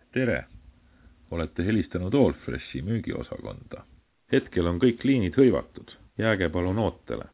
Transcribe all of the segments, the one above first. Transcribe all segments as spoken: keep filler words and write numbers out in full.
Tere! Olete helistanud Allfreshi müügiosakonda. Hetkel on kõik liinid hõivatud. Jääge palun ootele.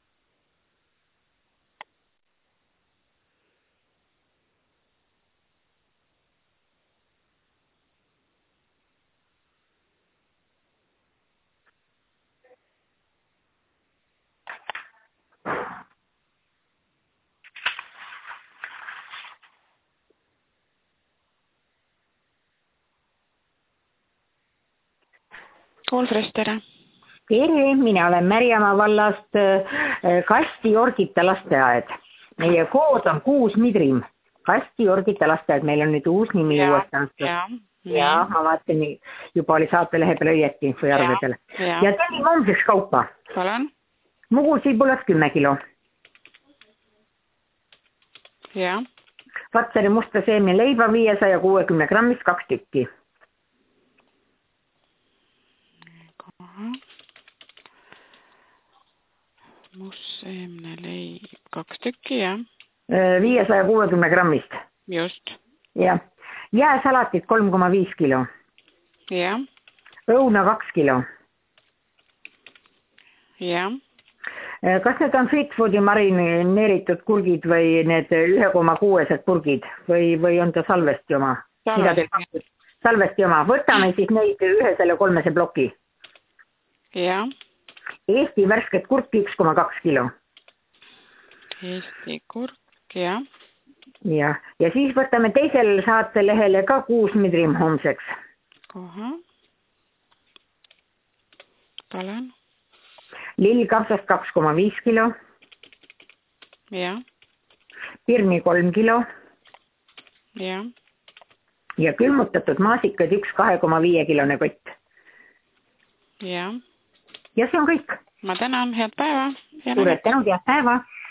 Allfresh, tere. Tere, mina olen Märjamaa vallast Kasti Jorgita lasteaed. Meie kood on kuus Midrim. Kasti Jorgita lasteaed, meil on nüüd uus nimi ja, uuesti. Ja, ja, ma vaatan, juba oli saatelehe peale õieti info järvedele. Ja, ja tellin homseks kaupa. Palun. Mugusiibulast kümme kilo. Ja. Vatsari musta seemne leiba viiesaja kuuekümne grammist kaks tükki. Mustseemne leib kaks tükki, jah. viiesaja kuuekümne grammist. Just. Ja. Jääsalatit kolm koma viis kilo. Ja. Õuna kaks kilo. Ja. Kas need on fit foodi marineeritud kurgid või need üks koma kuus purgid või, või on ta salvesti oma? Salvesti. Salvesti oma. Võtame siis neid ühe selle kolmese ploki. Ja. Eesti värsket kurki üks koma kaks kilo. Eesti kurk, jah. Ja, ja siis võtame teisel saatelehele ka kuus Midrim homseks. Koha. Palun. Lillkapsast kaks koma viis kilo. Ja. Pirni kolm kilo. Ja. Ja külmutatud maasikad üks kahe koma viis kilone kott. Ja. Ja see on kõik. Ma tänan, head päeva. Suured tänud, head päeva.